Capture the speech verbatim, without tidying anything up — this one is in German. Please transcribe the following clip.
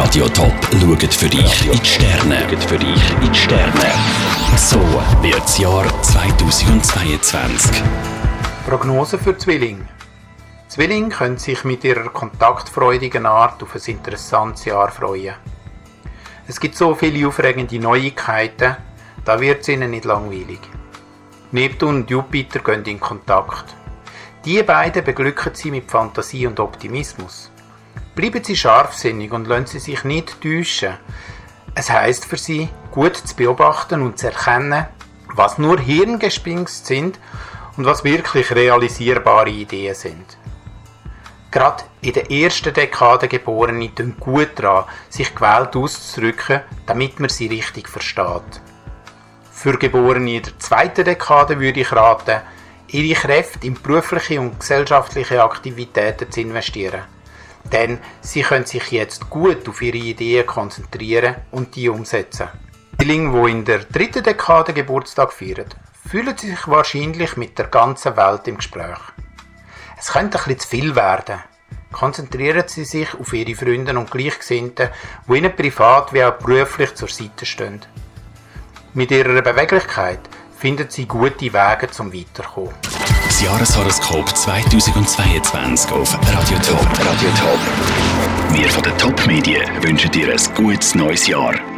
Radio Top schaut für dich in die Sterne. Für dich in die Sterne. So wird das Jahr zweitausendzweiundzwanzig. Prognose für Zwillinge. Zwillinge können sich mit ihrer kontaktfreudigen Art auf ein interessantes Jahr freuen. Es gibt so viele aufregende Neuigkeiten, da wird es ihnen nicht langweilig. Neptun und Jupiter gehen in Kontakt. Die beiden beglücken sie mit Fantasie und Optimismus. Bleiben sie scharfsinnig und lassen sie sich nicht täuschen. Es heisst für sie, gut zu beobachten und zu erkennen, was nur Hirngespinst sind und was wirklich realisierbare Ideen sind. Gerade in der ersten Dekade Geborene tun gut daran, sich gewählt auszudrücken, damit man sie richtig versteht. Für Geborene in der zweiten Dekade würde ich raten, ihre Kräfte in berufliche und gesellschaftliche Aktivitäten zu investieren. Denn sie können sich jetzt gut auf ihre Ideen konzentrieren und die umsetzen. Zwillinge, die in der dritten Dekade Geburtstag feiern, fühlen sich wahrscheinlich mit der ganzen Welt im Gespräch. Es könnte ein bisschen zu viel werden. Konzentrieren Sie sich auf Ihre Freunde und Gleichgesinnten, die Ihnen privat wie auch beruflich zur Seite stehen. Mit Ihrer Beweglichkeit finden Sie gute Wege zum Weiterkommen. Das Jahreshoroskop zweitausendzweiundzwanzig auf Radio Top. Radio Top. Wir von der Top Medien wünschen dir ein gutes neues Jahr.